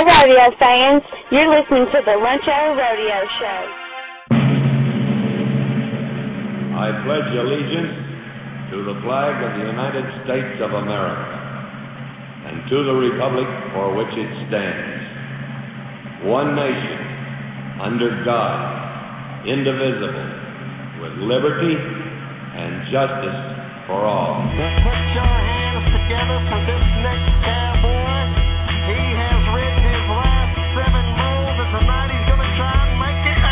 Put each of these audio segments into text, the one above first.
rodeo fans. You're listening to the Lunch Hour Rodeo Show. I pledge allegiance to the flag of the United States of America and to the republic for which it stands, one nation, under God, indivisible, with liberty and justice for all. Put your hands together for this next cowboy. He has ridden his last 7 bulls, and tonight he's going to try and make it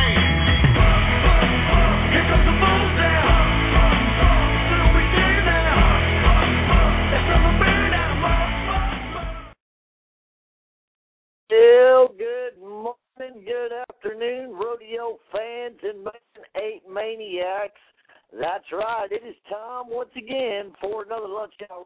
8. Here comes the bulls down. What do we do now? Let's run the bird out. Still good morning, good afternoon, rodeo fans and Man 8 maniacs. That's right, it is time once again for another Lunch Hour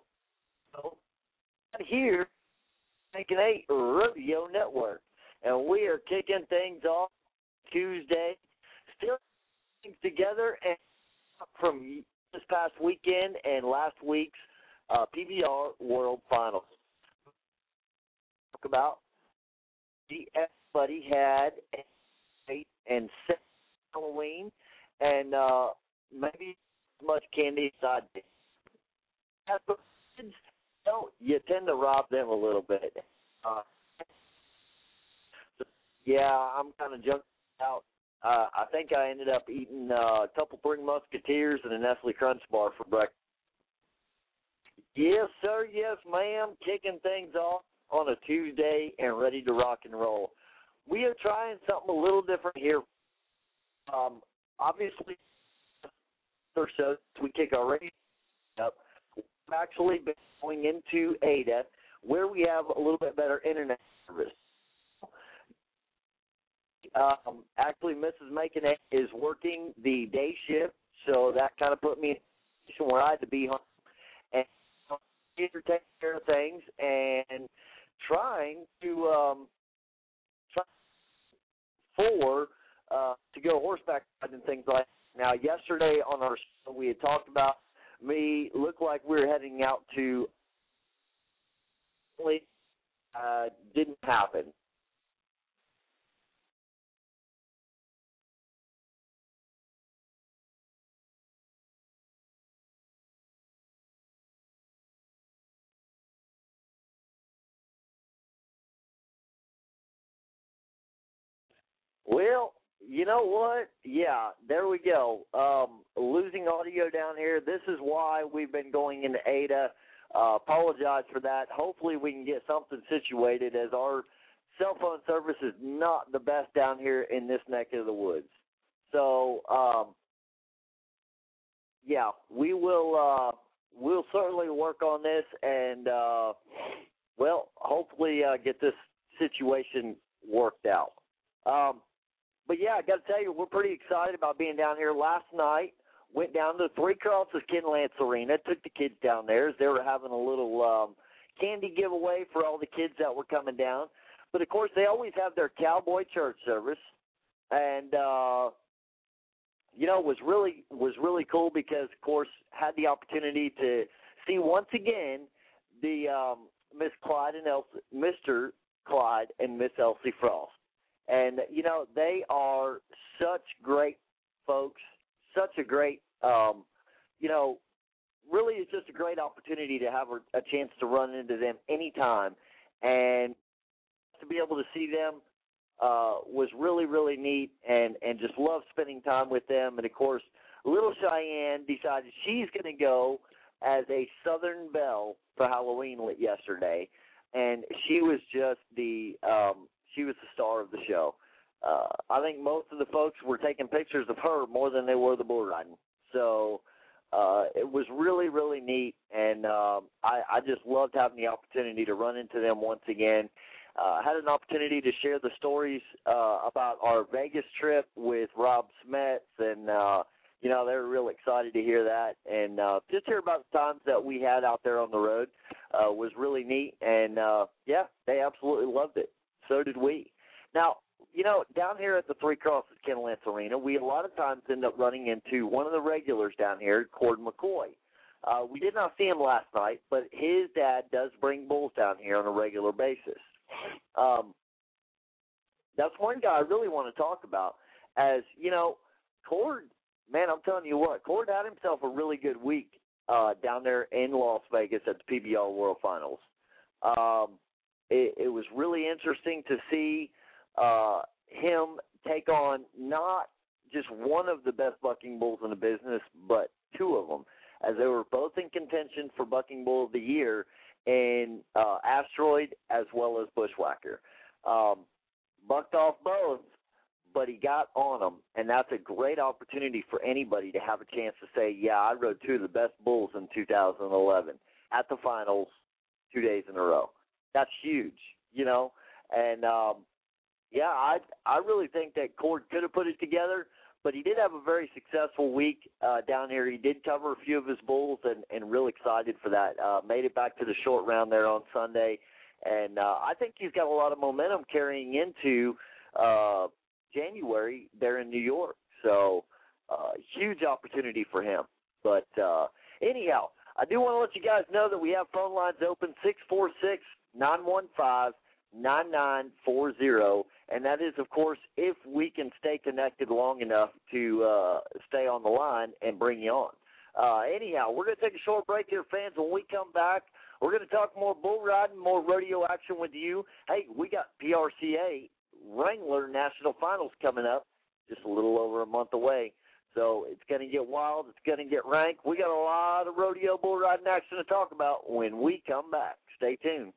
here, Making 8 Rodeo Network. And we are kicking things off Tuesday, still things together and from this past weekend and last week's PBR World Finals. Talk about everybody had 8 and 7 Halloween, and maybe as much candy as I did. As for kids, you tend to rob them a little bit. I'm kind of junked out. I think I ended up eating a couple Three Musketeers and a Nestle Crunch bar for breakfast. Yes, sir, yes, ma'am, kicking things off on a Tuesday and ready to rock and roll. We are trying something a little different here. Obviously, or so we kick our radio up. We've actually been going into Ada, where we have a little bit better internet service. Actually, Mrs. Macon is working the day shift, so that kind of put me in a position where I had to be home and take care of things and trying to to go horseback riding and things like that. Now, yesterday on our show, we had talked about me looked like we were heading out to didn't happen. Well, you know what? Yeah, there we go. Losing audio down here. This is why we've been going into Ada. Apologize for that. Hopefully we can get something situated, as our cell phone service is not the best down here in this neck of the woods. So, we will we'll certainly work on this and, hopefully get this situation worked out. But, yeah, I got to tell you, we're pretty excited about being down here. Last night, went down to Three Crosses Ken Lance Arena, took the kids down there as they were having a little candy giveaway for all the kids that were coming down. But, of course, they always have their cowboy church service. And, it was really cool because, of course, had the opportunity to see once again the Mr. Clyde and Miss Elsie Frost. And, they are such great folks, such a great, really it's just a great opportunity to have a chance to run into them anytime. And to be able to see them was really, really neat and just love spending time with them. And, of course, little Cheyenne decided she's going to go as a Southern Belle for Halloween yesterday. And she was just she was the star of the show. I think most of the folks were taking pictures of her more than they were the bull riding. So it was really, really neat, and I just loved having the opportunity to run into them once again. Had an opportunity to share the stories about our Vegas trip with Rob Smets, and, they were real excited to hear that. And just hear about the times that we had out there on the road was really neat, and, they absolutely loved it. So did we. Now, down here at the Three Crosses Ken Lance Arena, we a lot of times end up running into one of the regulars down here, Cord McCoy. We did not see him last night, but his dad does bring bulls down here on a regular basis. that's one guy I really want to talk about. As, you know, Cord, man, I'm telling you what, Cord had himself a really good week down there in Las Vegas at the PBR World Finals. It was really interesting to see him take on not just one of the best bucking bulls in the business, but two of them, as they were both in contention for Bucking Bull of the Year in Asteroid as well as Bushwhacker. Bucked off both, but he got on them, and that's a great opportunity for anybody to have a chance to say, yeah, I rode two of the best bulls in 2011 at the finals 2 days in a row. That's huge, you know. And, yeah, I really think that Cord could have put it together, but he did have a very successful week down here. He did cover a few of his bulls, and real excited for that. Made it back to the short round there on Sunday, and I think he's got a lot of momentum carrying into January there in New York. So huge opportunity for him. But anyhow, I do want to let you guys know that we have phone lines open, 646-915-9940, and that is, of course, if we can stay connected long enough to stay on the line and bring you on. Anyhow, we're going to take a short break here, fans. When we come back, we're going to talk more bull riding, more rodeo action with you. Hey, we got PRCA Wrangler National Finals coming up just a little over a month away. So it's going to get wild. It's going to get rank. We got a lot of rodeo bull riding action to talk about when we come back. Stay tuned.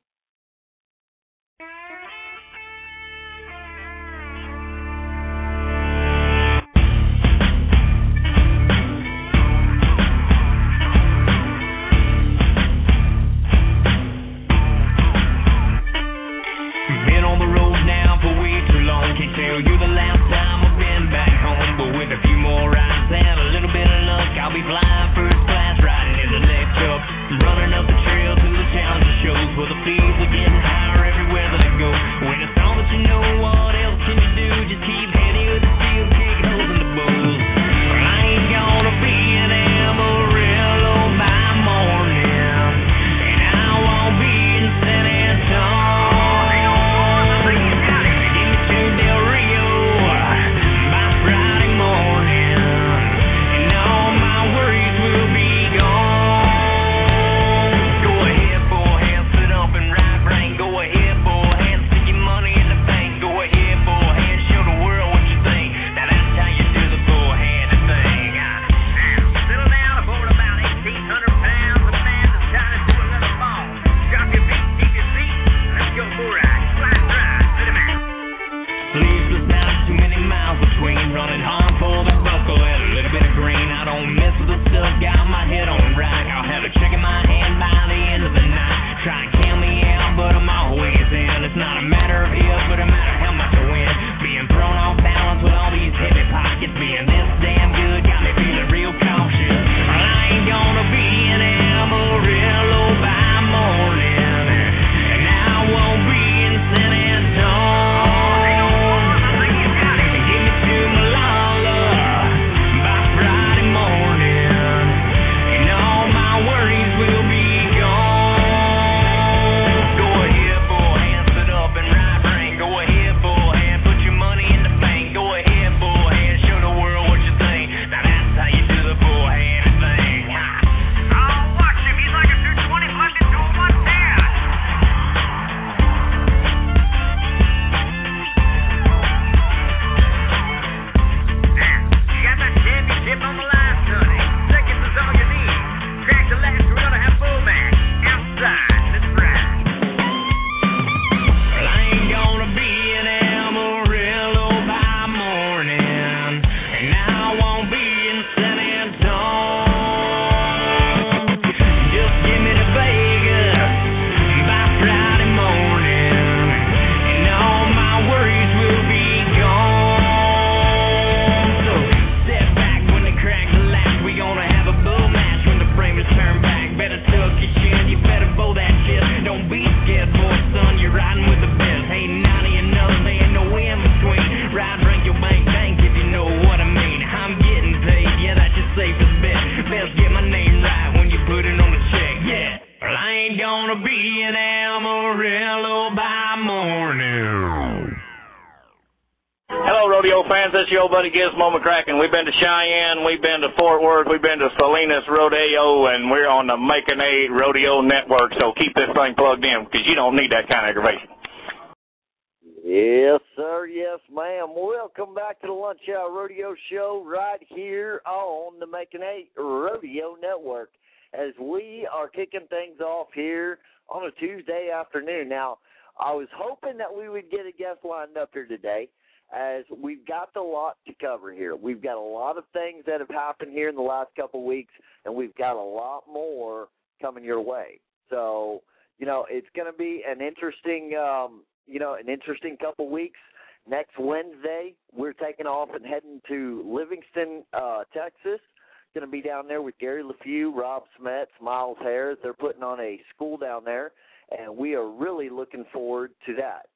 Been on the road now for way too long. Can't tell you the last time I've been back home, but with a few more rides and a little bit of luck, I'll be flying first class, riding in the next truck, running up the trail to the challenger shows where the fees are getting higher everywhere that I go. When it's all that you know, what else can you do? Just keep heading with the steel, kick holes in the bulls. I ain't gonna be in Amarillo by morning, and I won't be in San Antonio. Hello, rodeo fans. This is your buddy Gizmo McCracken. We've been to Cheyenne, we've been to Fort Worth, we've been to Salinas Rodeo, and we're on the Making a Rodeo Network, so keep this thing plugged in because you don't need that kind of aggravation. Yes, sir. Yes, ma'am. Welcome back to the Lunch Hour Rodeo Show right here on the Making a Rodeo Network as we are kicking things off here on a Tuesday afternoon. Now, I was hoping that we would get a guest lined up here today as we've got a lot to cover here. We've got a lot of things that have happened here in the last couple of weeks, and we've got a lot more coming your way. So, it's going to be an interesting couple weeks. Next Wednesday, we're taking off and heading to Livingston, Texas. Going to be down there with Gary LeFew, Rob Smets, Miles Harris. They're putting on a school down there, and we are really looking forward to that.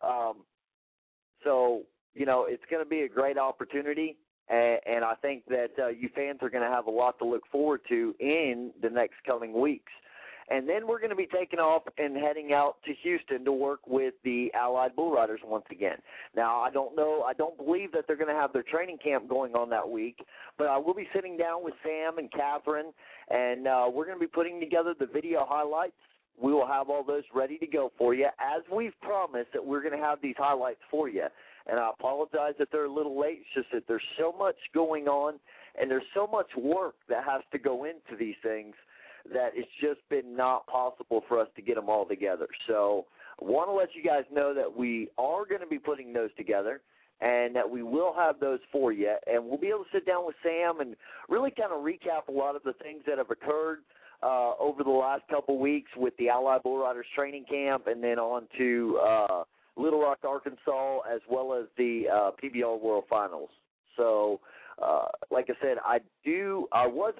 It's going to be a great opportunity, and I think that you fans are going to have a lot to look forward to in the next coming weeks. And then we're going to be taking off and heading out to Houston to work with the Allied Bull Riders once again. Now, I don't believe that they're going to have their training camp going on that week, but I will be sitting down with Sam and Catherine, and we're going to be putting together the video highlights. We will have all those ready to go for you, as we've promised that we're going to have these highlights for you. And I apologize that they're a little late. It's just that there's so much going on, and there's so much work that has to go into these things that it's just been not possible for us to get them all together. So I want to let you guys know that we are going to be putting those together and that we will have those for you. And we'll be able to sit down with Sam and really kind of recap a lot of the things that have occurred over the last couple of weeks with the Allied Bull Riders training camp and then on to Little Rock, Arkansas, as well as the PBR World Finals. So, like I said, I was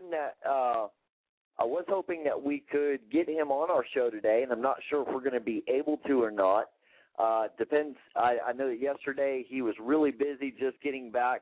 hoping that we could get him on our show today, and I'm not sure if we're going to be able to or not. Depends. I know that yesterday he was really busy just getting back,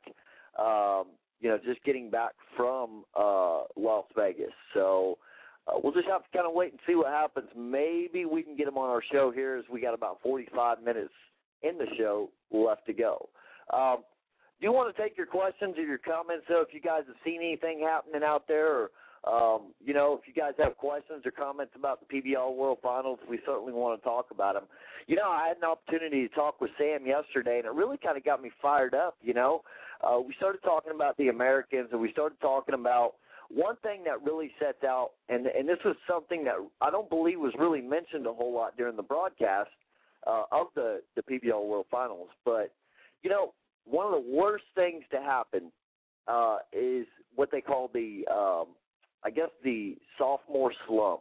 from Las Vegas. So we'll just have to kind of wait and see what happens. Maybe we can get him on our show here as we got about 45 minutes in the show left to go. Do you want to take your questions or your comments, though, if you guys have seen anything happening out there or if you guys have questions or comments about the PBR World Finals, we certainly want to talk about them. I had an opportunity to talk with Sam yesterday, and it really kind of got me fired up, We started talking about the Americans, and we started talking about one thing that really sets out, and this was something that I don't believe was really mentioned a whole lot during the broadcast of the PBR World Finals. But, one of the worst things to happen is what they call the sophomore slump.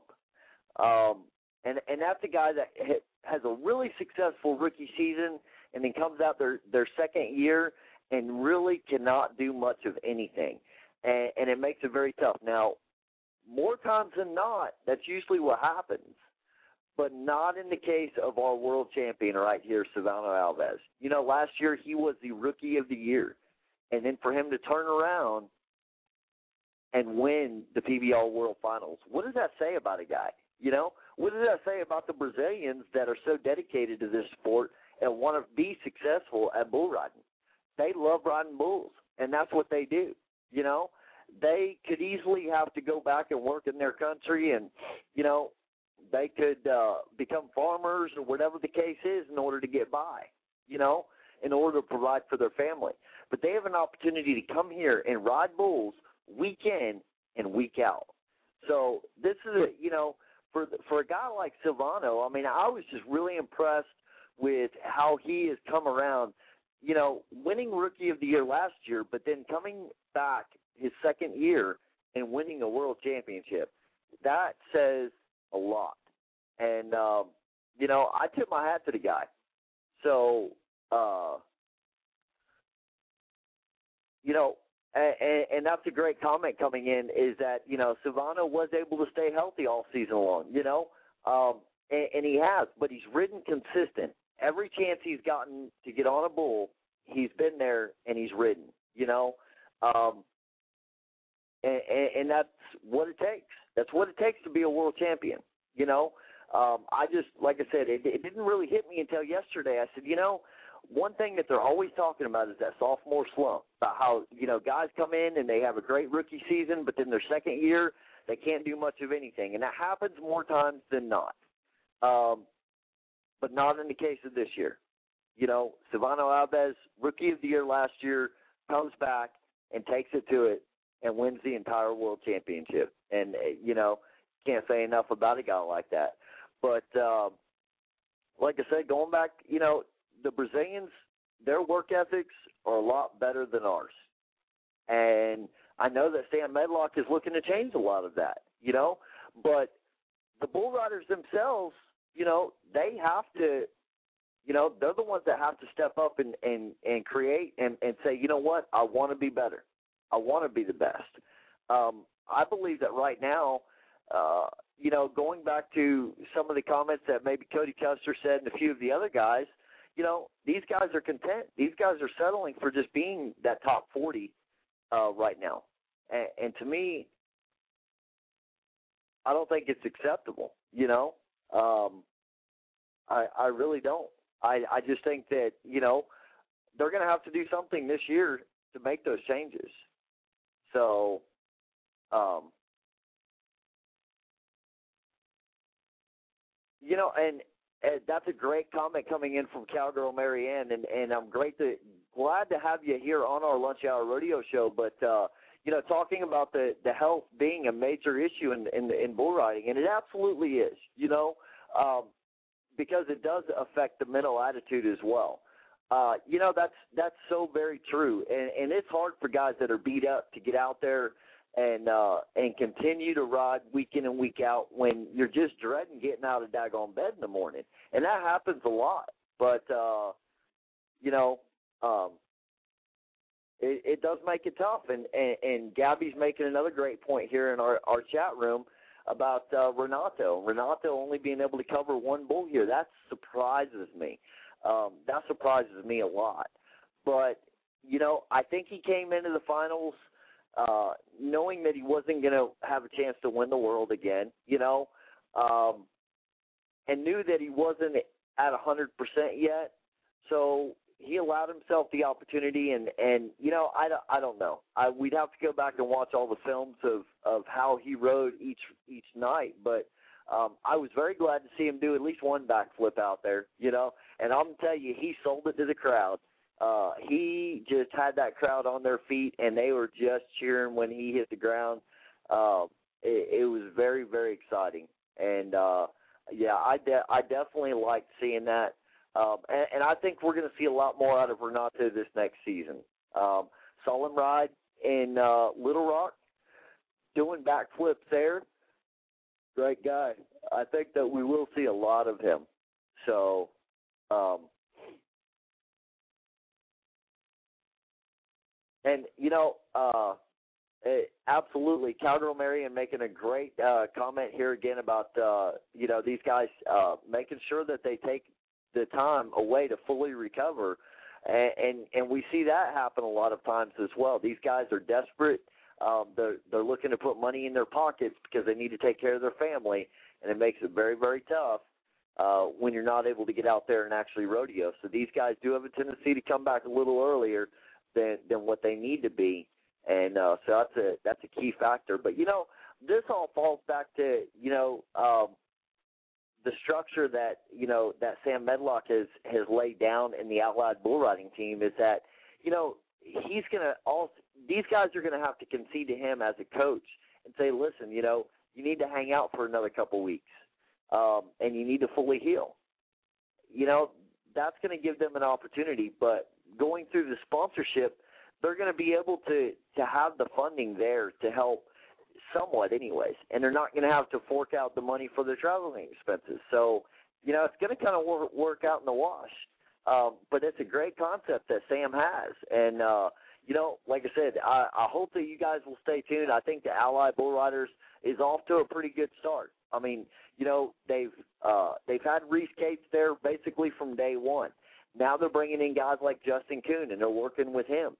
And that's a guy that has a really successful rookie season and then comes out their second year and really cannot do much of anything. And it makes it very tough. Now, more times than not, that's usually what happens, but not in the case of our world champion right here, Silvano Alves. Last year he was the Rookie of the Year. And then for him to turn around and win the PBR World Finals, what does that say about a guy? What does that say about the Brazilians that are so dedicated to this sport and want to be successful at bull riding? They love riding bulls, and that's what they do. They could easily have to go back and work in their country and, they could become farmers or whatever the case is in order to get by, in order to provide for their family. But they have an opportunity to come here and ride bulls week in and week out. So this is, for a guy like Silvano, I was just really impressed with how he has come around, winning Rookie of the Year last year, but then coming back his second year and winning a world championship. That says a lot. And, I tip my hat to the guy. So, and that's a great comment coming in is that, Silvano was able to stay healthy all season long, and he has, but he's ridden consistent. Every chance he's gotten to get on a bull, he's been there and he's ridden, and that's what it takes. That's what it takes to be a world champion, I just, like I said, it didn't really hit me until yesterday. I said, one thing that they're always talking about is that sophomore slump, about how, guys come in and they have a great rookie season, but then their second year, they can't do much of anything. And that happens more times than not. But not in the case of this year. Silvano Alves, Rookie of the Year last year, comes back and takes it to it and wins the entire World Championship. And, can't say enough about a guy like that. But, like I said, going back, the Brazilians, their work ethics are a lot better than ours. And I know that Sam Medlock is looking to change a lot of that, But the Bull Riders themselves, they have to, they're the ones that have to step up and create and say, you know what, I want to be better. I want to be the best. I believe that right now, going back to some of the comments that maybe Cody Custer said and a few of the other guys, these guys are content. These guys are settling for just being that top 40 right now. And to me, I don't think it's acceptable, I really don't. I just think that, they're going to have to do something this year to make those changes. So, and that's a great comment coming in from Cowgirl Marianne, and I'm glad to have you here on our Lunch Hour Rodeo show. But talking about the health being a major issue in bull riding, and it absolutely is. Because it does affect the mental attitude as well. That's so very true, and it's hard for guys that are beat up to get out there and continue to ride week in and week out when you're just dreading getting out of daggone bed in the morning, and that happens a lot. But it does make it tough, and Gabby's making another great point here in our chat room about Renato. Renato only being able to cover one bull here. That surprises me. That surprises me a lot. But, I think he came into the finals knowing that he wasn't going to have a chance to win the world again, and knew that he wasn't at 100% yet. So he allowed himself the opportunity, and I don't know. We'd have to go back and watch all the films of how he rode each night, but I was very glad to see him do at least one backflip out there, and I'm going to tell you, he sold it to the crowd. He just had that crowd on their feet, and they were just cheering when he hit the ground. It was very, very exciting, and I definitely liked seeing that. And I think we're going to see a lot more out of Renato this next season. Solid ride in Little Rock, doing backflips there. Great guy. I think that we will see a lot of him. So, and, absolutely, Cowgirl Marion making a great comment here again about, these guys making sure that they take the time away to fully recover, and we see that happen a lot of times as well. These guys are desperate. They're looking to put money in their pockets because they need to take care of their family, and it makes it very, very tough when you're not able to get out there and actually rodeo. So these guys do have a tendency to come back a little earlier than what they need to be, and so that's a key factor. But this all falls back to the structure that that Sam Medlock has laid down in the Allied Bull Riding team is that he's these guys are gonna have to concede to him as a coach and say, listen, you need to hang out for another couple weeks, and you need to fully heal. That's going to give them an opportunity, but going through the sponsorship, they're going to be able to have the funding there to help somewhat anyways, and they're not going to have to fork out the money for their traveling expenses. So, it's going to kind of work out in the wash. But it's a great concept that Sam has. And, like I said, I hope that you guys will stay tuned. I think the Allied Bull Riders is off to a pretty good start. I mean, they've had Reese Cates there basically from day one. Now they're bringing in guys like Justin Kuhn, and they're working with him,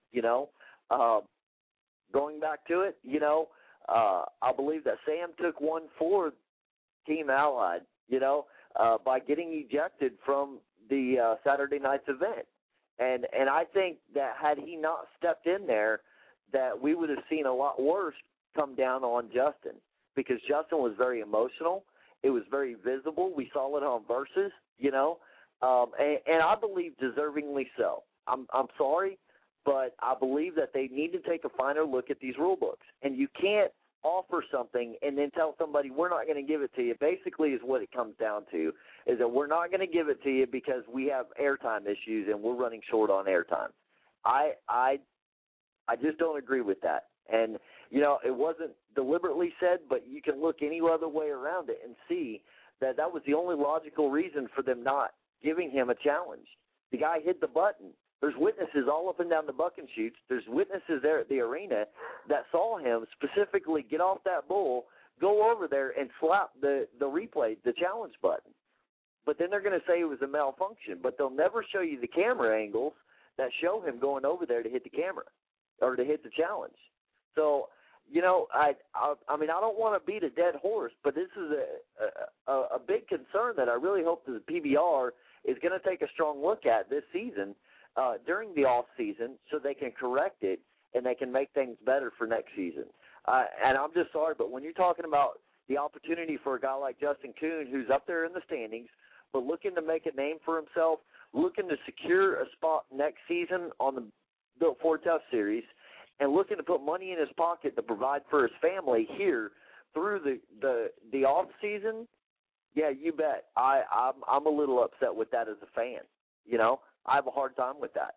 Going back to it, I believe that Sam took one for Team Allied, by getting ejected from the Saturday night's event. And I think that had he not stepped in there, that we would have seen a lot worse come down on Justin, because Justin was very emotional. It was very visible. We saw it on Versus, you know, and I believe deservingly so. I'm sorry, but I believe that they need to take a finer look at these rule books. And you can't offer something and then tell somebody we're not going to give it to you. Basically is what it comes down to, is that we're not going to give it to you because we have airtime issues and we're running short on airtime. I just don't agree with that. And, you know, it wasn't deliberately said, but you can look any other way around it and see that that was the only logical reason for them not giving him a challenge. The guy hit the button. There's witnesses all up and down the buck and shoots. There's witnesses there at the arena that saw him specifically get off that bull, go over there and slap the replay, the challenge button. But then they're going to say it was a malfunction, but they'll never show you the camera angles that show him going over there to hit the camera or to hit the challenge. So, you know, I mean, I don't want to beat a dead horse, but this is a big concern that I really hope that the PBR is going to take a strong look at this season during the off season, so they can correct it and they can make things better for next season. And I'm just sorry, but when you're talking about the opportunity for a guy like Justin Kuhn, who's up there in the standings, but looking to make a name for himself, looking to secure a spot next season on the Built Ford Tough Series, and looking to put money in his pocket to provide for his family here through the off season, yeah, you bet. I'm a little upset with that as a fan. You know, I have a hard time with that.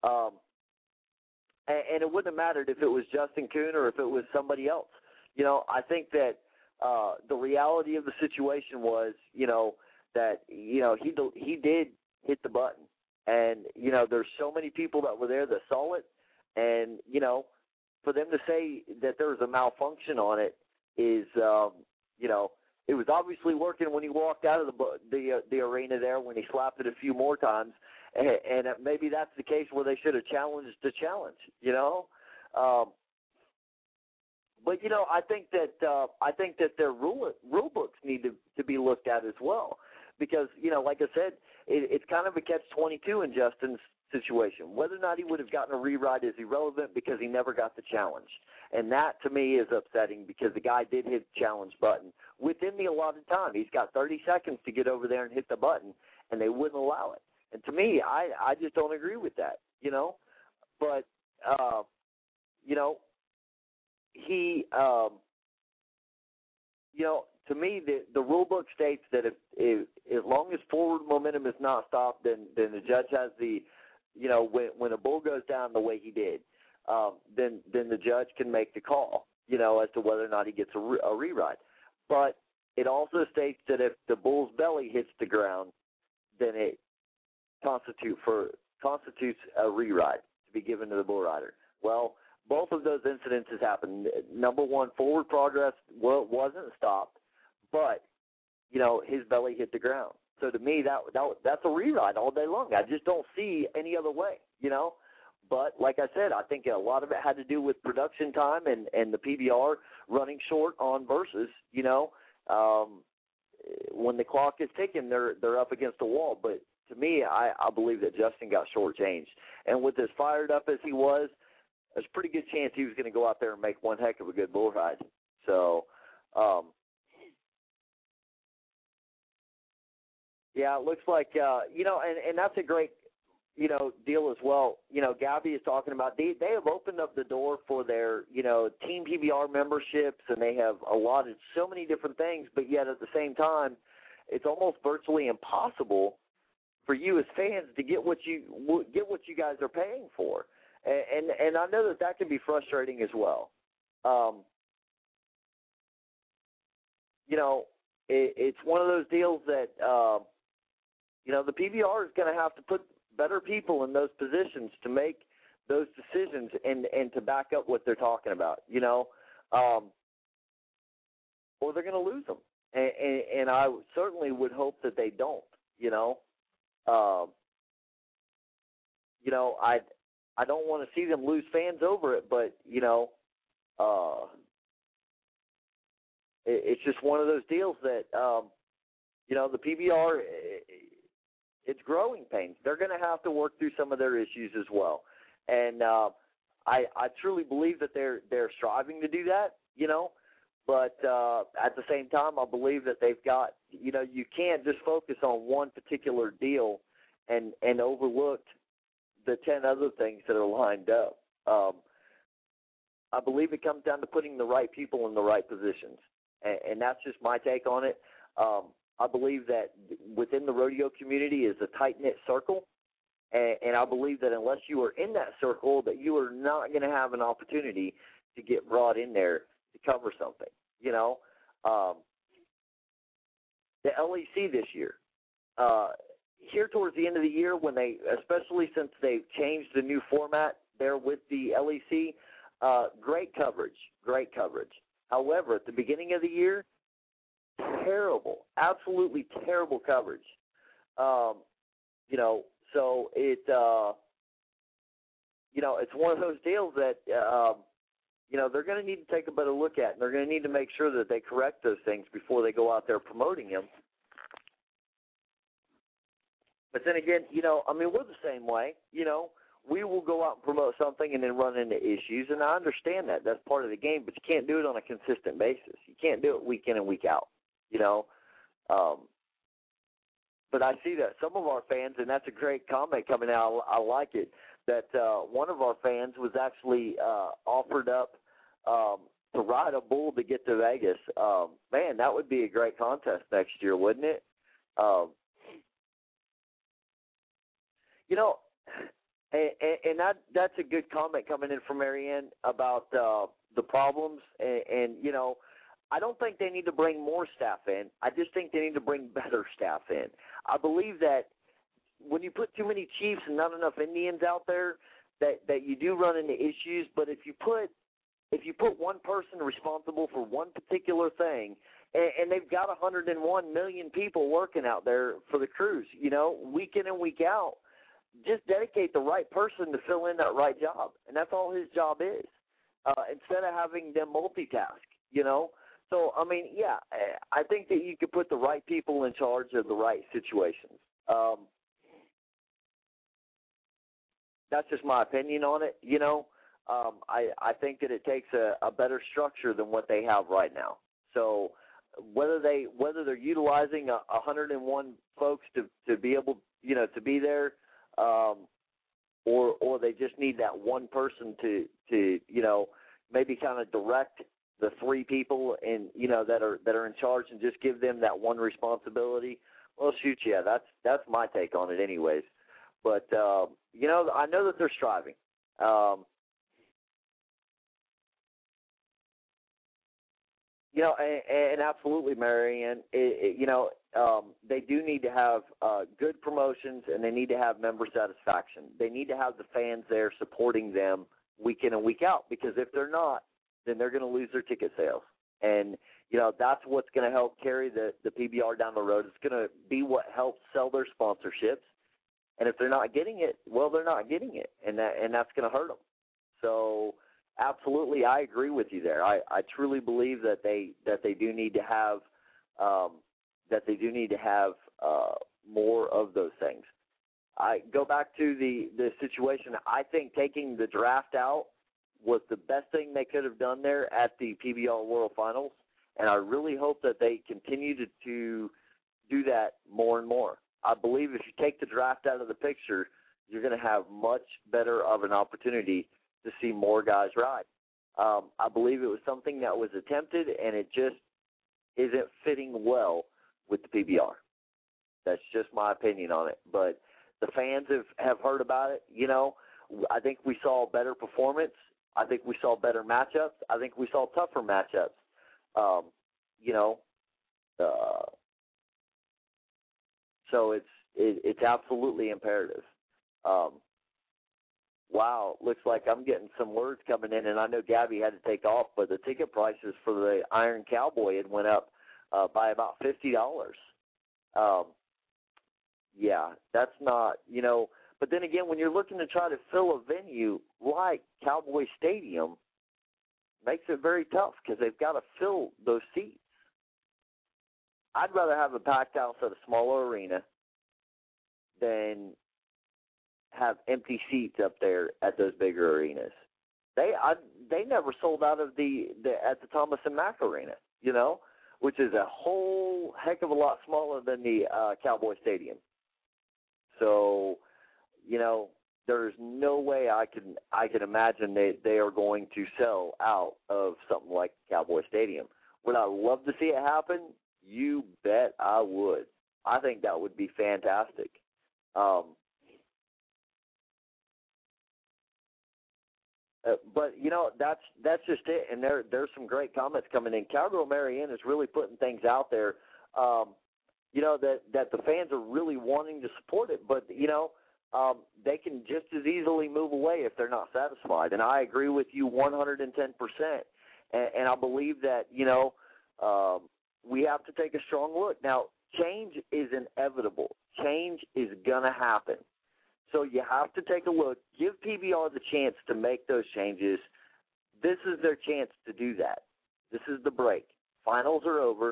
And it wouldn't have mattered if it was Justin Kuhn or if it was somebody else. You know, I think that the reality of the situation was, you know, that, you know, he did hit the button. And, you know, there's so many people that were there that saw it. And, you know, for them to say that there was a malfunction on it is, you know, it was obviously working when he walked out of the arena there, when he slapped it a few more times. And maybe that's the case where they should have challenged the challenge, you know. But, you know, I think that their rule books need to be looked at as well. Because, you know, like I said, it's kind of a catch-22 in Justin's situation. Whether or not he would have gotten a rewrite is irrelevant because he never got the challenge. And that, to me, is upsetting because the guy did hit the challenge button within the allotted time. He's got 30 seconds to get over there and hit the button, and they wouldn't allow it. And to me, I just don't agree with that, you know. But, you know, he, you know, to me, the rule book states that if as long as forward momentum is not stopped, then the judge has the, you know, when a bull goes down the way he did, then the judge can make the call, you know, as to whether or not he gets a rewrite. But it also states that if the bull's belly hits the ground, then it constitutes a rewrite to be given to the bull rider. Well, both of those incidents happened. Number one, forward progress wasn't stopped, but, you know, his belly hit the ground. So to me, that's a rewrite all day long. I just don't see any other way, you know. But like I said, I think a lot of it had to do with production time and the PBR running short on Versus, you know. When the clock is ticking, they're up against the wall. But to me, I believe that Justin got shortchanged. And with as fired up as he was, there's a pretty good chance he was going to go out there and make one heck of a good bull ride. So, yeah, it looks like, you know, and that's a great, you know, deal as well. You know, Gabby is talking about they have opened up the door for their, you know, Team PBR memberships, and they have allotted so many different things, but yet at the same time, it's almost virtually impossible for you as fans to get what you guys are paying for. And I know that can be frustrating as well. You know, it's one of those deals that, you know, the PBR is going to have to put better people in those positions to make those decisions and to back up what they're talking about, you know, or they're going to lose them. And I certainly would hope that they don't, you know. You know, I don't want to see them lose fans over it, but, you know, it's just one of those deals that, you know, the PBR It's growing pains. They're going to have to work through some of their issues as well. And I truly believe that they're striving to do that, But at the same time, I believe that they've got, you can't just focus on one particular deal and overlook the 10 other things that are lined up. I believe it comes down to putting the right people in the right positions, and that's just my take on it. I believe that within the rodeo community is a tight-knit circle, and I believe that unless you are in that circle, that you are not going to have an opportunity to get brought in there to cover something, The LEC this year, here towards the end of the year, when especially since they've changed the new format there with the LEC, great coverage. However, at the beginning of the year, terrible, absolutely terrible coverage. So it's one of those deals that, they're going to need to take a better look at, and they're going to need to make sure that they correct those things before they go out there promoting them. But then again, we're the same way. We will go out and promote something and then run into issues, and I understand that. That's part of the game, but you can't do it on a consistent basis. You can't do it week in and week out, But I see that some of our fans, and that's a great comment coming out, I like it, that one of our fans was actually offered up to ride a bull to get to Vegas. Man, that would be a great contest next year, wouldn't it? And that's a good comment coming in from Marianne about the problems. And I don't think they need to bring more staff in. I just think they need to bring better staff in. I believe that when you put too many chiefs and not enough Indians out there, that you do run into issues. But if you put one person responsible for one particular thing, and they've got 101 million people working out there for the cruise, week in and week out, just dedicate the right person to fill in that right job, and that's all his job is, instead of having them multitask, So, I think that you could put the right people in charge of the right situations. That's just my opinion on it, I think that it takes a better structure than what they have right now. So whether they're utilizing 101 folks to be able, to be there, or they just need that one person to maybe kind of direct the three people that are in charge and just give them that one responsibility. Well, shoot, yeah, that's my take on it, anyways. But I know that they're striving. And absolutely, Marianne, they do need to have good promotions, and they need to have member satisfaction. They need to have the fans there supporting them week in and week out, because if they're not, then they're going to lose their ticket sales. And, that's what's going to help carry the PBR down the road. It's going to be what helps sell their sponsorships. And if they're not getting it, well, they're not getting it, and that's going to hurt them. So, absolutely, I agree with you there. I truly believe that they do need to have more of those things. I go back to the situation. I think taking the draft out was the best thing they could have done there at the PBR World Finals, and I really hope that they continue to do that more and more. I believe if you take the draft out of the picture, you're going to have much better of an opportunity to see more guys ride. I believe it was something that was attempted, and it just isn't fitting well with the PBR. That's just my opinion on it. But the fans have heard about it. I think we saw better performance. I think we saw better matchups. I think we saw tougher matchups. So it's absolutely imperative. Wow, looks like I'm getting some words coming in, and I know Gabby had to take off, but the ticket prices for the Iron Cowboy had went up by about $50. Yeah, that's not, but then again, when you're looking to try to fill a venue like Cowboy Stadium, makes it very tough because they've got to fill those seats. I'd rather have a packed house at a smaller arena than have empty seats up there at those bigger arenas. They never sold out of the at the Thomas and Mack Arena, you know, which is a whole heck of a lot smaller than the Cowboy Stadium. So, you know, there's no way I can imagine they are going to sell out of something like Cowboy Stadium. Would I love to see it happen? You bet I would. I think that would be fantastic. But, you know, that's just it. And there's some great comments coming in. Cowgirl Marianne is really putting things out there, you know, that the fans are really wanting to support it. But, you know, they can just as easily move away if they're not satisfied. And I agree with you 110%. And I believe that, you know, we have to take a strong look. Now, change is inevitable. Change is going to happen. So you have to take a look. Give PBR the chance to make those changes. This is their chance to do that. This is the break. Finals are over.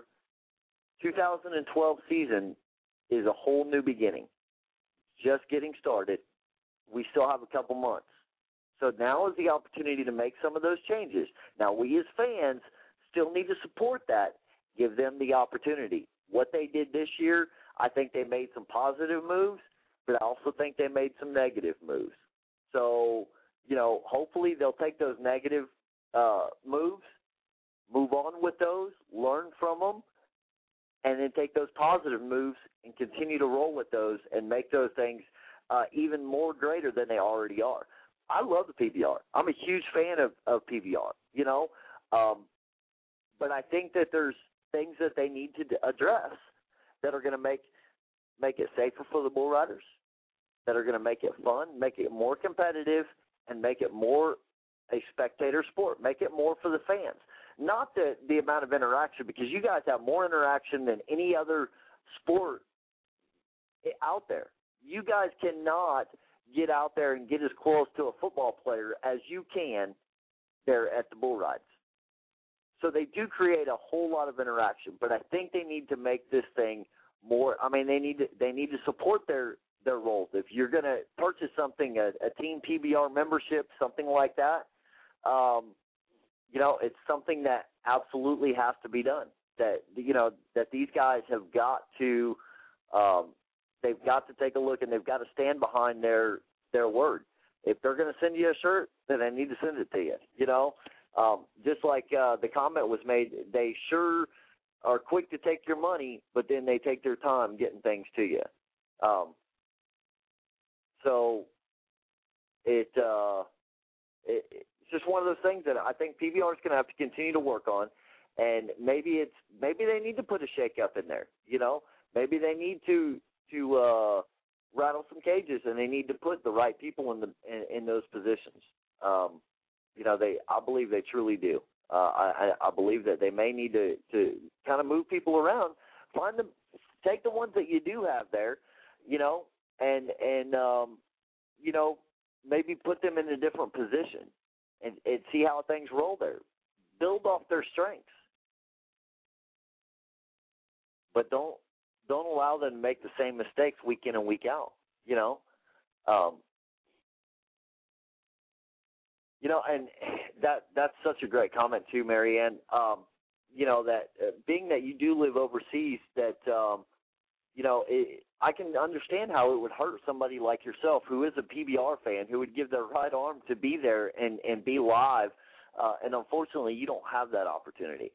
2012 season is a whole new beginning. Just getting started. We still have a couple months. So now is the opportunity to make some of those changes. Now, we as fans still need to support that. Give them the opportunity. What they did this year, I think they made some positive moves, but I also think they made some negative moves. So, you know, hopefully they'll take those negative moves, move on with those, learn from them, and then take those positive moves and continue to roll with those and make those things even more greater than they already are. I love the PBR. I'm a huge fan of PBR, you know, but I think that there's things that they need to address that are going to make it safer for the bull riders, that are going to make it fun, make it more competitive, and make it more a spectator sport, make it more for the fans. Not the amount of interaction, because you guys have more interaction than any other sport out there. You guys cannot get out there and get as close to a football player as you can there at the bull rides. So they do create a whole lot of interaction, but I think they need to make this thing more. I mean, they need to support their roles. If you're going to purchase something, a team PBR membership, something like that, you know, it's something that absolutely has to be done. That, you know, that these guys have got to, they've got to take a look and they've got to stand behind their word. If they're going to send you a shirt, then they need to send it to you. You know, just like the comment was made, they sure are quick to take your money, but then they take their time getting things to you. So it's just one of those things that I think PBR is going to have to continue to work on, and maybe they need to put a shake-up in there. You know, maybe they need to rattle some cages, and they need to put the right people in those positions. You know, I believe they truly do. I believe that they may need to kind of move people around, take the ones that you do have there, you know, and you know, maybe put them in a different position and see how things roll there. Build off their strengths, but don't allow them to make the same mistakes week in and week out. You know, you know, and that's such a great comment too, Marianne. You know, that being that you do live overseas, that you know, I can understand how it would hurt somebody like yourself who is a PBR fan, who would give their right arm to be there and be live, and unfortunately you don't have that opportunity.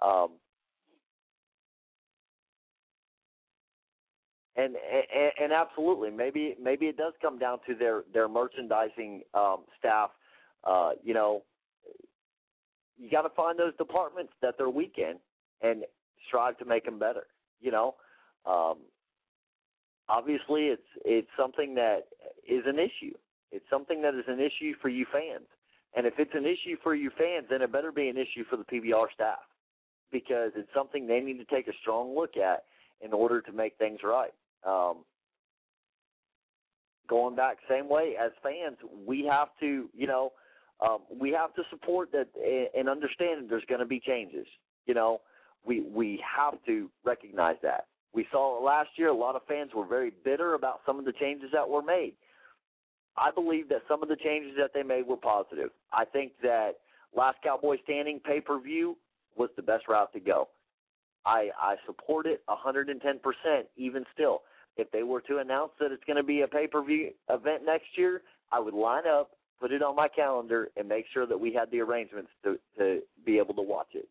And absolutely, maybe it does come down to their merchandising staff. You know, you got to find those departments that they're weak in and strive to make them better. You know, obviously it's something that is an issue. It's something that is an issue for you fans. And if it's an issue for you fans, then it better be an issue for the PBR staff, because it's something they need to take a strong look at in order to make things right. Going back same way as fans, we have to, you know, we have to support that and understand that there's going to be changes. You know, we have to recognize that. We saw it last year. A lot of fans were very bitter about some of the changes that were made. I believe that some of the changes that they made were positive. I think that Last Cowboy Standing pay-per-view was the best route to go. I support it 110% even still. If they were to announce that it's going to be a pay-per-view event next year, I would line up, put it on my calendar, and make sure that we had the arrangements to be able to watch it.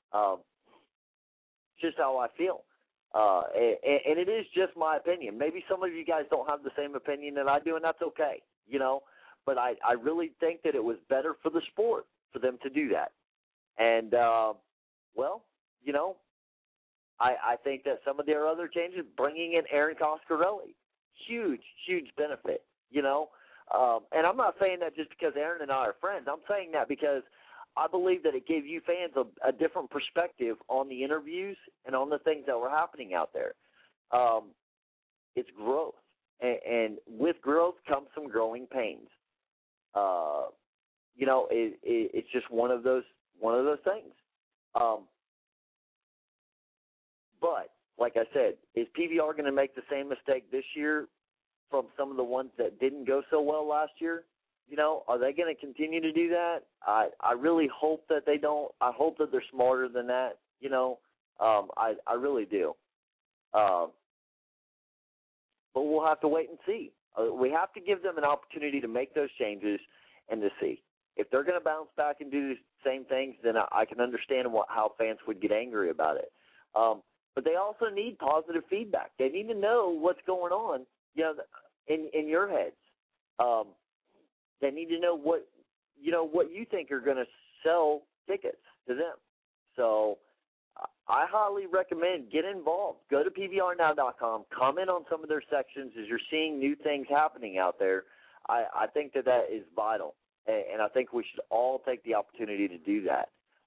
Just how I feel. And it is just my opinion. Maybe some of you guys don't have the same opinion that I do, and that's okay, you know. But I really think that it was better for the sport for them to do that. And, well, you know, I think that some of their other changes, bringing in Aaron Coscarelli, huge, huge benefit, you know. And I'm not saying that just because Aaron and I are friends. I'm saying that because I believe that it gave you fans a different perspective on the interviews and on the things that were happening out there. It's growth, and with growth comes some growing pains. You know, it's just one of those things. But like I said, is PBR going to make the same mistake this year from some of the ones that didn't go so well last year? You know, are they going to continue to do that? I really hope that they don't. I hope that they're smarter than that, you know. I really do. But we'll have to wait and see. We have to give them an opportunity to make those changes and to see. If they're going to bounce back and do the same things, then I can understand how fans would get angry about it. But they also need positive feedback. They need to know what's going on, you know, in your heads. They need to know what you think are going to sell tickets to them. So I highly recommend get involved. Go to PBRnow.com. Comment on some of their sections as you're seeing new things happening out there. I think that is vital, and I think we should all take the opportunity to do that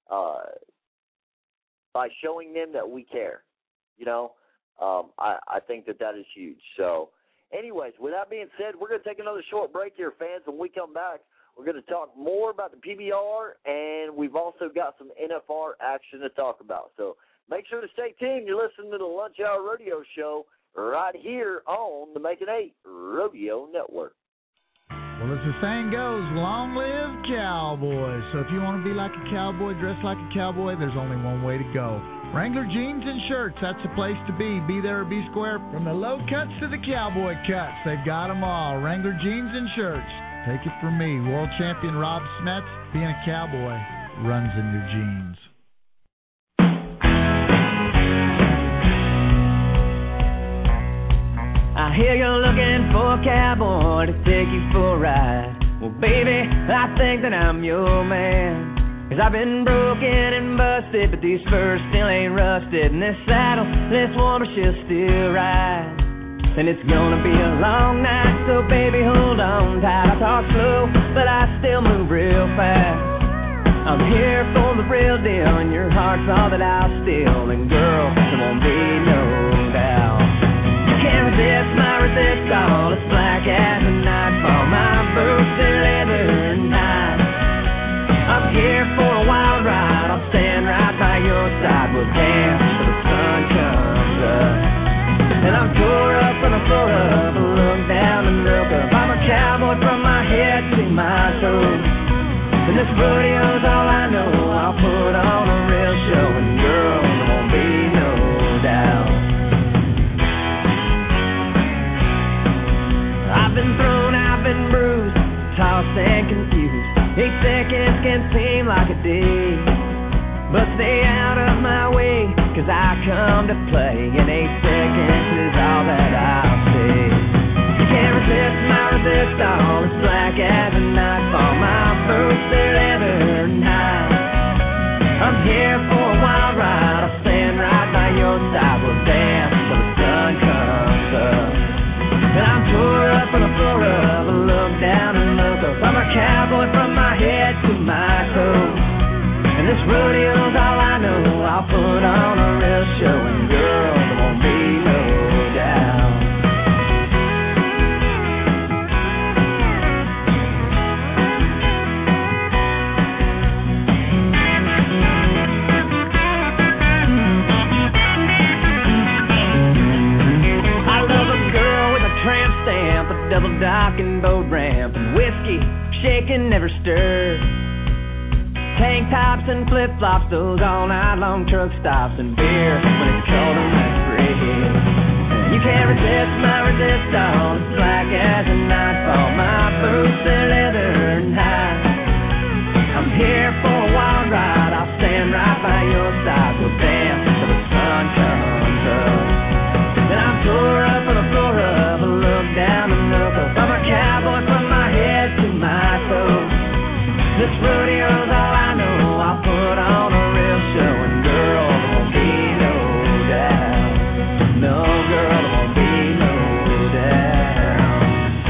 by showing them that we care. You know, I think that is huge. So, anyways, with that being said, we're going to take another short break here, fans. When we come back, we're going to talk more about the PBR, and we've also got some NFR action to talk about. So make sure to stay tuned. You're listening to the Lunch Hour Rodeo Show right here on the Making 8 Rodeo Network. Well, as the saying goes, long live cowboys. So if you want to be like a cowboy, dress like a cowboy, there's only one way to go. Wrangler jeans and shirts, that's the place to be. Be there or be square. From the low cuts to the cowboy cuts, they've got them all. Wrangler jeans and shirts. Take it from me, world champion Rob Smets. Being a cowboy runs in your jeans. I hear you're looking for a cowboy to take you for a ride. Well, baby, I think that I'm your man. 'Cause I've been broken and busted, but these spurs still ain't rusted. And this saddle, this water, she'll still ride. And it's gonna be a long night, so baby, hold on tight. I talk slow, but I still move real fast. I'm here for the real deal, and your heart's all that I'll steal. And girl, there won't be no doubt. You can't resist my resistance. It's black as a nightfall. My boots are leather and night. I'm here for a wild ride. I'll stand right by your side. We'll dance till the sun comes up. And I'm tore up on the floor up. Look down and look up. I'm a cowboy from my head to my toes. And this rodeo's all I know. I'll put on a real show. And girl, there won't be no doubt. I've been thrown, I've been bruised, tossed and confused. 8 seconds can seem like a day, but stay out of my way, 'cause I come to play, and 8 seconds is all that I'll say. You can't resist my resistance. It's black as a nightfall. My boots, they're leather and high. I'm here for a wild ride. I'll stand right by your side. We'll dance till the sun comes up. And I'm tore up on the floor up. I look down and look up. I'm a cowboy from my head to my toes. And this rodeo's all I know. I'll put on a real show. And girl, there won't be no doubt. lamp and whiskey, shaken, never stirred. Tank tops and flip-flops, those all-night-long truck stops, and beer when it's cold and it's free. You can't resist my resistance, black as a nightfall. My boots are leather and high. I'm here for a wild ride, I'll stand right by your side. We'll dance till the sun comes up. Then I'm tore up for the floor of a look down and look up. I'm a cowboy from my head to my toes. This rodeo's all I know, I'll put on a real show. And girl, there won't be no doubt. No, girl, there won't be no doubt.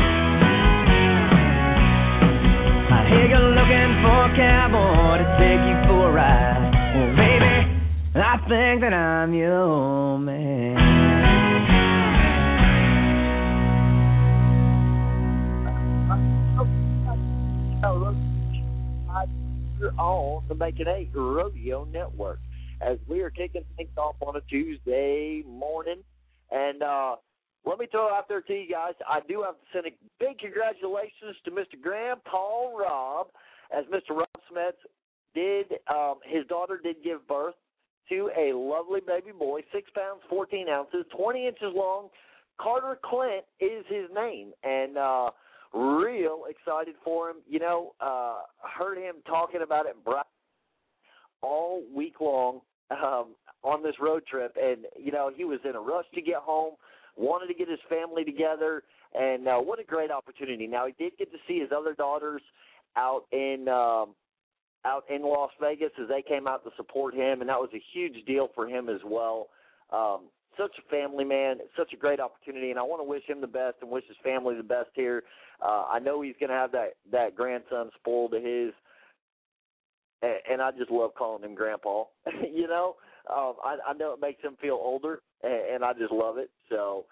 I hear you're looking for a cowboy to take you for a ride. Well, baby, I think that I'm your man. On the Making Eight Rodeo Network, as we are kicking things off on a Tuesday morning. And let me throw out there to you guys, I do have to send a big congratulations to Mr. Grandpa Rob, as Mr. Rob Smets did, his daughter did give birth to a lovely baby boy, 6 pounds, 14 ounces, 20 inches long. Carter Clint is his name, and real excited for him. You know, heard him talking about it all week long on this road trip. And, you know, he was in a rush to get home, wanted to get his family together, and what a great opportunity. Now, he did get to see his other daughters out in Las Vegas as they came out to support him, and that was a huge deal for him as well. Such a family man, such a great opportunity, and I want to wish him the best and wish his family the best here. I know he's going to have that grandson spoiled to his, and I just love calling him Grandpa. You know, I know it makes him feel older, and I just love it. So,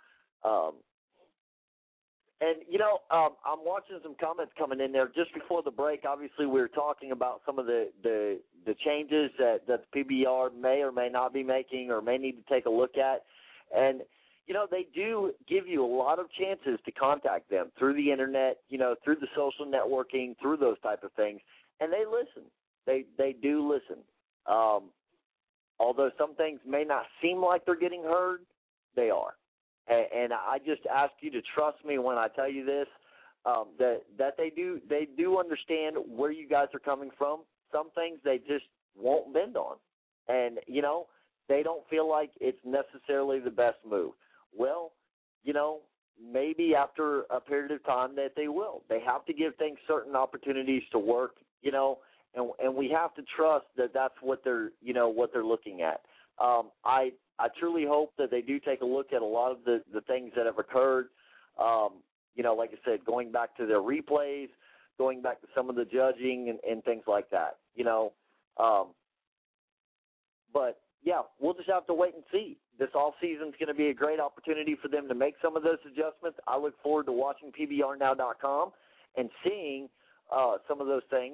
and, you know, I'm watching some comments coming in there just before the break. Obviously, we were talking about some of the changes that the PBR may or may not be making or may need to take a look at. And, you know, they do give you a lot of chances to contact them through the Internet, you know, through the social networking, through those type of things. And they listen. They do listen. Although some things may not seem like they're getting heard, they are. And I just ask you to trust me when I tell you this, that they do understand where you guys are coming from. Some things they just won't bend on. And, you know, they don't feel like it's necessarily the best move. Well, you know, maybe after a period of time that they will. They have to give things certain opportunities to work, you know, and we have to trust that that's what they're, you know, what they're looking at. I truly hope that they do take a look at a lot of the things that have occurred, you know, like I said, going back to their replays, going back to some of the judging and things like that, you know. But, yeah, we'll just have to wait and see. This offseason is going to be a great opportunity for them to make some of those adjustments. I look forward to watching PBRnow.com and seeing some of those things,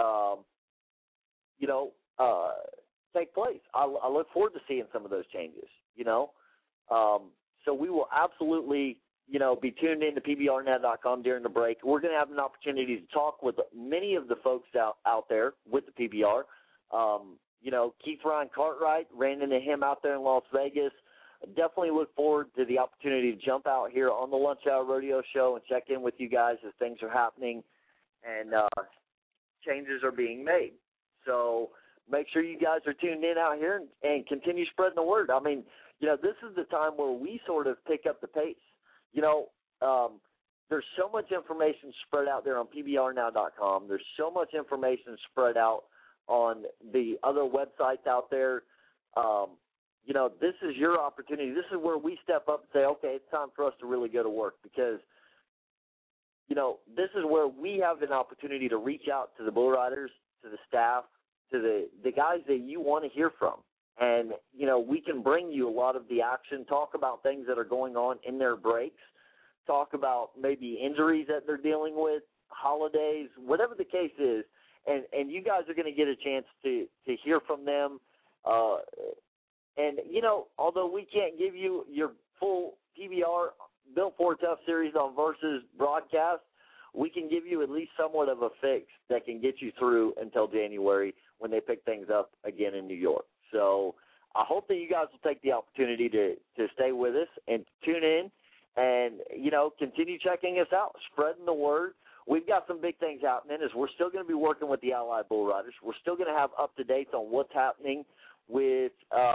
you know, take place. I look forward to seeing some of those changes, you know. So we will absolutely, you know, be tuned in to PBRnet.com during the break. We're going to have an opportunity to talk with many of the folks out there with the PBR. You know, Keith Ryan Cartwright, ran into him out there in Las Vegas. Definitely look forward to the opportunity to jump out here on the Lunch Hour Rodeo Show and check in with you guys as things are happening and changes are being made. So make sure you guys are tuned in out here and continue spreading the word. I mean, you know, this is the time where we sort of pick up the pace. You know, there's so much information spread out there on PBRnow.com. There's so much information spread out on the other websites out there. You know, this is your opportunity. This is where we step up and say, okay, it's time for us to really go to work because, you know, this is where we have an opportunity to reach out to the bull riders, to the staff, to the guys that you want to hear from. And, you know, we can bring you a lot of the action, talk about things that are going on in their breaks, talk about maybe injuries that they're dealing with, holidays, whatever the case is. And you guys are going to get a chance to hear from them. And, you know, although we can't give you your full PBR Built for Tough series on Versus broadcast, we can give you at least somewhat of a fix that can get you through until January when they pick things up again in New York. So I hope that you guys will take the opportunity to stay with us and tune in and, continue checking us out, spreading the word. We've got some big things happening as we're still going to be working with the Allied Bull Riders. We're still going to have up-to-dates on what's happening with,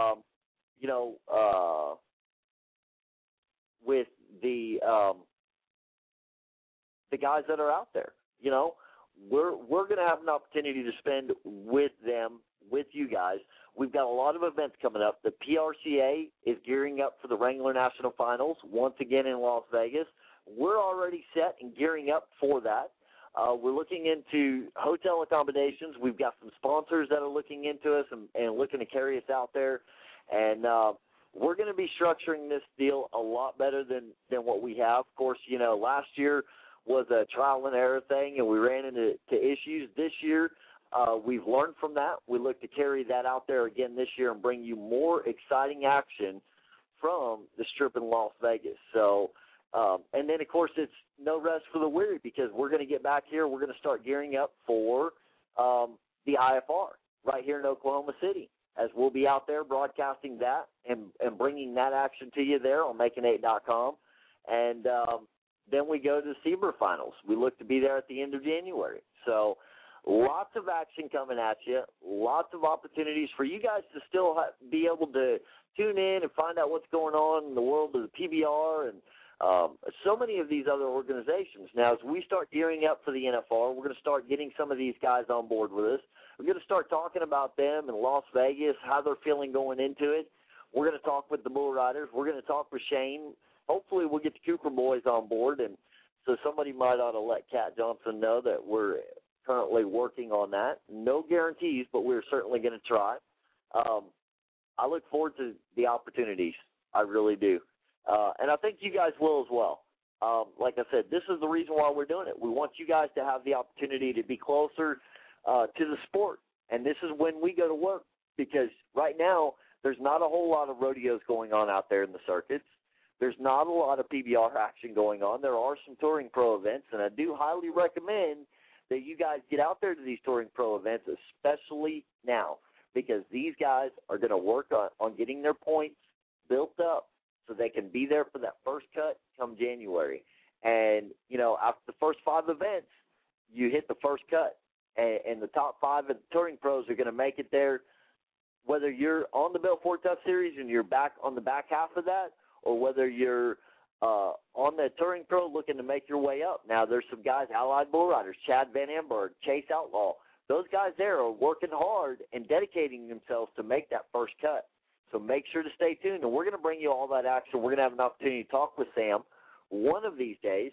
with the guys that are out there. We're going to have an opportunity to spend with them, with you guys. We've got a lot of events coming up. The PRCA is gearing up for the Wrangler National Finals once again in Las Vegas. We're already set and gearing up for that. We're looking into hotel accommodations. We've got some sponsors that are looking into us and looking to carry us out there. And we're going to be structuring this deal a lot better than what we have. Of course, last year was a trial and error thing, and we ran into issues. This year, we've learned from that. We look to carry that out there again this year and bring you more exciting action from the Strip in Las Vegas. So, and then, of course, it's no rest for the weary because we're going to get back here. We're going to start gearing up for the IFR right here in Oklahoma City, as we'll be out there broadcasting that and bringing that action to you there on Making8.com. And then we go to the SEBRA Finals. We look to be there at the end of January. So lots of action coming at you, lots of opportunities for you guys to still be able to tune in and find out what's going on in the world of the PBR and so many of these other organizations. Now, as we start gearing up for the NFR, we're going to start getting some of these guys on board with us. We're going to start talking about them in Las Vegas, how they're feeling going into it. We're going to talk with the Bull Riders. We're going to talk with Shane. Hopefully we'll get the Cooper boys on board, and so somebody might ought to let Cat Johnson know that we're currently working on that. No guarantees, but we're certainly going to try. I look forward to the opportunities. I really do. And I think you guys will as well. Like I said, this is the reason why we're doing it. We want you guys to have the opportunity to be closer to the sport, and this is when we go to work, because right now there's not a whole lot of rodeos going on out there in the circuits. There's not a lot of PBR action going on. There are some Touring Pro events, and I do highly recommend that you guys get out there to these Touring Pro events, especially now, because these guys are going to work on getting their points built up so they can be there for that first cut come January. And, after the first 5 events, you hit the first cut. And the top 5 of the Touring Pros are going to make it there, whether you're on the Belfort Tough Series and you're back on the back half of that, or whether you're on the Touring Pro looking to make your way up. Now, there's some guys, Allied Bull Riders, Chad Van Amberg, Chase Outlaw. Those guys there are working hard and dedicating themselves to make that first cut. So make sure to stay tuned, and we're going to bring you all that action. We're going to have an opportunity to talk with Sam one of these days.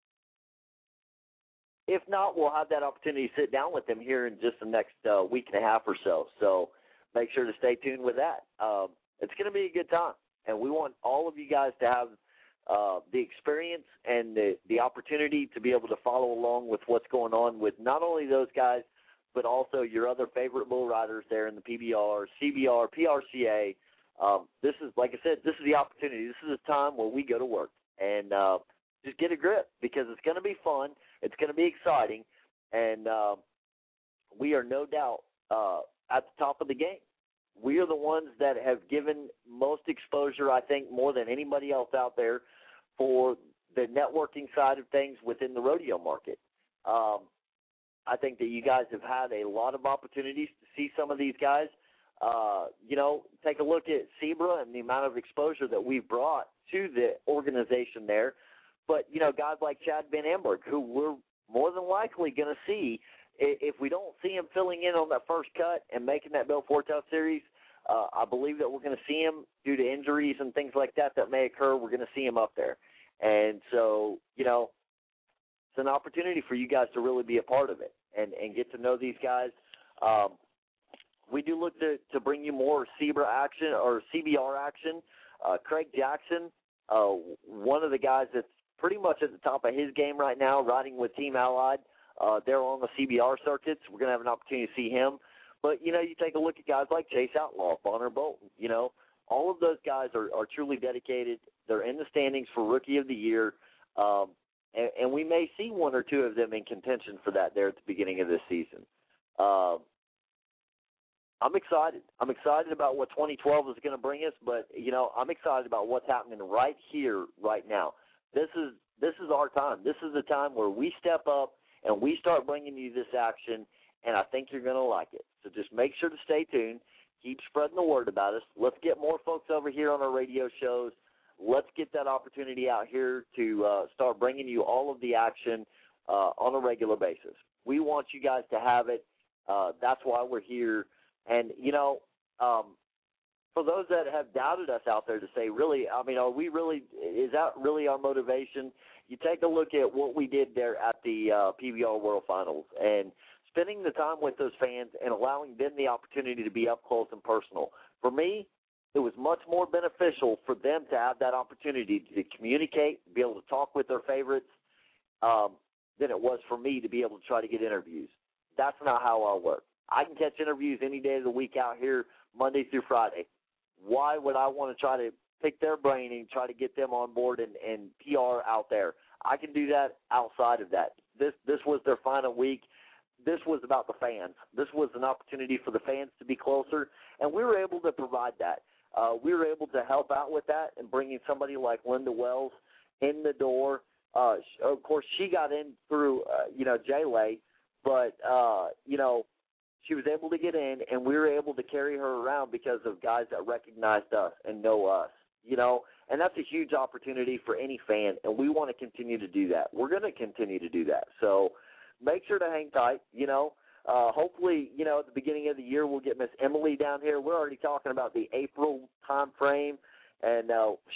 If not, we'll have that opportunity to sit down with him here in just the next week and a half or so. So make sure to stay tuned with that. It's going to be a good time, and we want all of you guys to have the experience and the opportunity to be able to follow along with what's going on with not only those guys, but also your other favorite bull riders there in the PBR, CBR, PRCA. This is, like I said, this is the opportunity. This is a time where we go to work and just get a grip, because it's going to be fun. It's going to be exciting, and we are no doubt at the top of the game. We are the ones that have given most exposure, I think, more than anybody else out there for the networking side of things within the rodeo market. I think that you guys have had a lot of opportunities to see some of these guys. Take a look at SEBRA and the amount of exposure that we've brought to the organization there. But, guys like Chad Van Amberg, who we're more than likely going to see, if we don't see him filling in on that first cut and making that Belfort Tough Series, I believe that we're going to see him due to injuries and things like that may occur. We're going to see him up there. And so, it's an opportunity for you guys to really be a part of it and get to know these guys. We do look to bring you more SEBRA action or CBR action. Craig Jackson, one of the guys that's pretty much at the top of his game right now, riding with Team Allied. They're on the CBR circuits. We're going to have an opportunity to see him. But, you take a look at guys like Chase Outlaw, Bonner Bolton. All of those guys are truly dedicated. They're in the standings for Rookie of the Year. and we may see one or two of them in contention for that there at the beginning of this season. I'm excited. I'm excited about what 2012 is going to bring us, but, I'm excited about what's happening right here, right now. This is our time. This is the time where we step up and we start bringing you this action, and I think you're going to like it. So just make sure to stay tuned. Keep spreading the word about us. Let's get more folks over here on our radio shows. Let's get that opportunity out here to start bringing you all of the action on a regular basis. We want you guys to have it. That's why we're here. And, for those that have doubted us out there to say, really, is that really our motivation? You take a look at what we did there at the PBR World Finals and spending the time with those fans and allowing them the opportunity to be up close and personal. For me, it was much more beneficial for them to have that opportunity to communicate, be able to talk with their favorites, than it was for me to be able to try to get interviews. That's not how I work. I can catch interviews any day of the week out here, Monday through Friday. Why would I want to try to pick their brain and try to get them on board and PR out there? I can do that outside of that. This was their final week. This was about the fans. This was an opportunity for the fans to be closer, and we were able to provide that. We were able to help out with that and bringing somebody like Linda Wells in the door. Of course, she got in through, J-Lay, but, she was able to get in, and we were able to carry her around because of guys that recognized us and know us, and that's a huge opportunity for any fan, and we want to continue to do that. We're going to continue to do that. So make sure to hang tight, hopefully, at the beginning of the year we'll get Miss Emily down here. We're already talking about the April time frame, and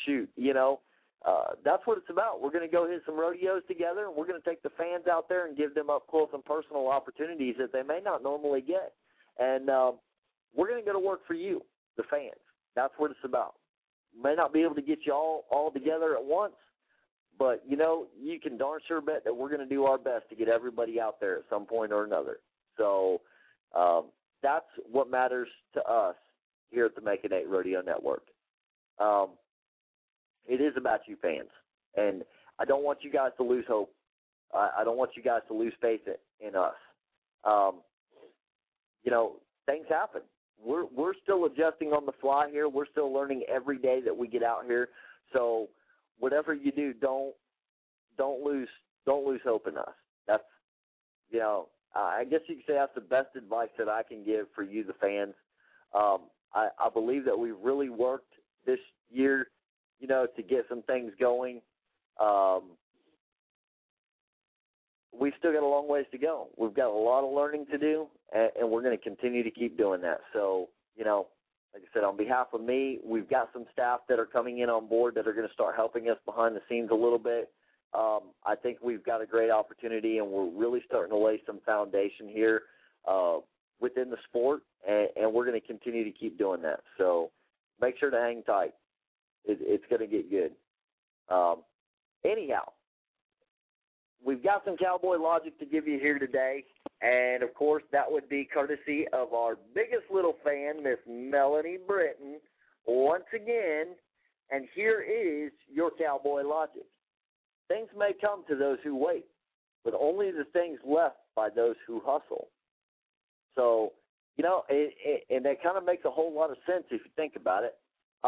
that's what it's about. We're going to go hit some rodeos together, and we're going to take the fans out there and give them up close and personal opportunities that they may not normally get. And we're going to go to work for you, the fans. That's what it's about. May not be able to get you all together at once, but, you can darn sure bet that we're going to do our best to get everybody out there at some point or another. So that's what matters to us here at the Make It 8 Rodeo Network. It is about you fans, and I don't want you guys to lose hope. I don't want you guys to lose faith in us. Things happen. We're still adjusting on the fly here. We're still learning every day that we get out here. So whatever you do, don't lose hope in us. That's, I guess you could say that's the best advice that I can give for you, the fans. I believe that we've really worked this year, to get some things going. We've still got a long ways to go. We've got a lot of learning to do, and we're going to continue to keep doing that. So, like I said, on behalf of me, we've got some staff that are coming in on board that are going to start helping us behind the scenes a little bit. I think we've got a great opportunity, and we're really starting to lay some foundation here within the sport, and we're going to continue to keep doing that. So make sure to hang tight. It's going to get good. Anyhow, we've got some cowboy logic to give you here today, and, of course, that would be courtesy of our biggest little fan, Miss Melanie Britton, once again, and here is your cowboy logic. Things may come to those who wait, but only the things left by those who hustle. So, and that kind of makes a whole lot of sense if you think about it.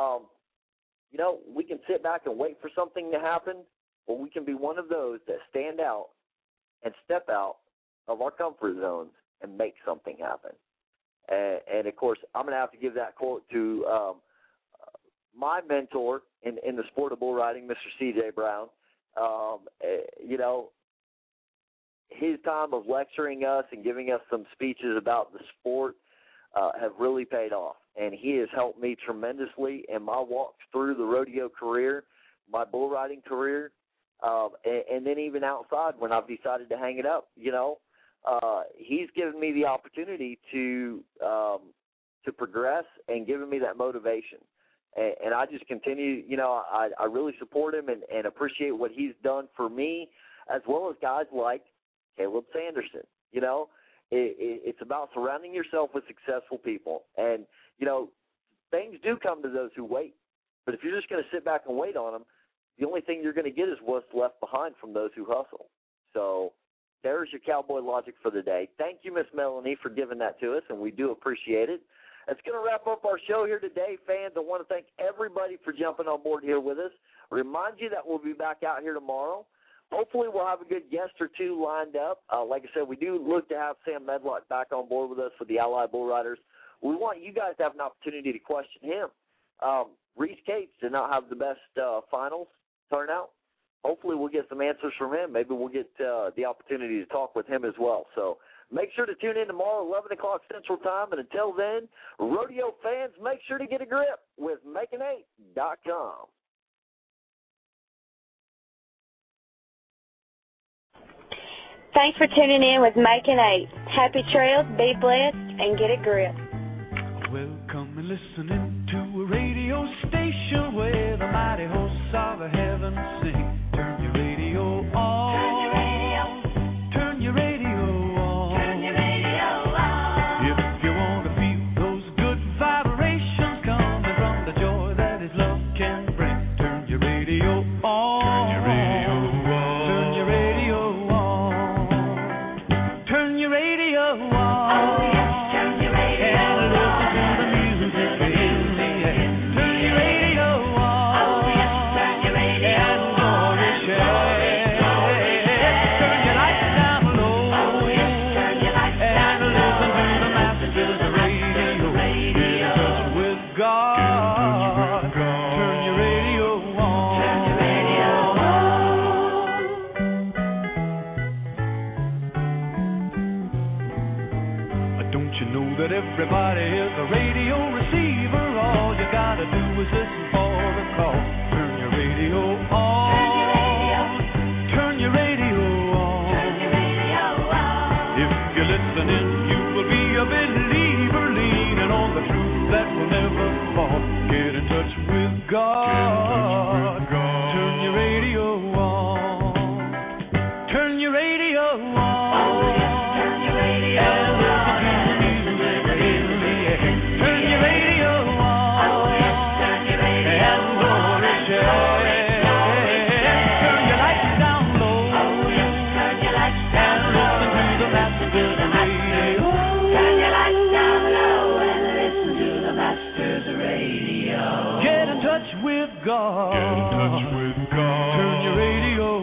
We can sit back and wait for something to happen, or we can be one of those that stand out and step out of our comfort zones and make something happen. And of course, I'm going to have to give that quote to my mentor in the sport of bull riding, Mr. C.J. Brown. His time of lecturing us and giving us some speeches about the sport have really paid off. And he has helped me tremendously in my walks through the rodeo career, my bull riding career, and then even outside when I've decided to hang it up. He's given me the opportunity to progress and given me that motivation. And I just continue, I really support him and appreciate what he's done for me, as well as guys like Caleb Sanderson. It's about surrounding yourself with successful people. And, things do come to those who wait. But if you're just going to sit back and wait on them, the only thing you're going to get is what's left behind from those who hustle. So there's your cowboy logic for the day. Thank you, Miss Melanie, for giving that to us, and we do appreciate it. That's going to wrap up our show here today, fans. I want to thank everybody for jumping on board here with us. Remind you that we'll be back out here tomorrow. Hopefully we'll have a good guest or two lined up. Like I said, we do look to have Sam Medlock back on board with us for the Ally Bull Riders. We want you guys to have an opportunity to question him. Reese Cates did not have the best finals turnout. Hopefully we'll get some answers from him. Maybe we'll get the opportunity to talk with him as well. So make sure to tune in tomorrow, 11 o'clock Central Time. And until then, rodeo fans, make sure to get a grip with Making8.com. Thanks for tuning in with Making 8. Happy trails, be blessed, and get a grip. Welcome and listening to a radio station where the mighty hosts of heaven sing. Turn your radio on. Turn your radio. Turn your radio on. Turn your radio on. If you want to feel those good vibrations coming from the joy that His love can bring, turn your radio on. Turn your radio on. Turn your radio on. Turn your radio on. Oh, yes, turn your radio on. And listen to the music in the air. Turn your radio on. Oh, yes, turn your radio on. And glory share. Turn your lights down low. Oh, yes, turn your lights down low. And listen to the Masters Radio. Get in touch with God. Turn your radio on. Turn your radio on. Don't you know that everybody is a radio receiver? All you gotta do is listen for the call. Turn your radio on. Turn your radio on. Turn your radio on. If you're listening, you will be a believer, leaning on the truth that will never fall. Get in touch with God. Turn your radio on. Turn your radio on. Oh, yes, turn your radio on. Turn your radio on. Oh, yes, turn your radio on. And glory share. Turn your lights down low. Oh, yes, turn your lights down low. And listen to the Masters Radio. Turn your lights down low and listen to the Masters Radio. Get in touch with God. Get in touch with God. Turn your radio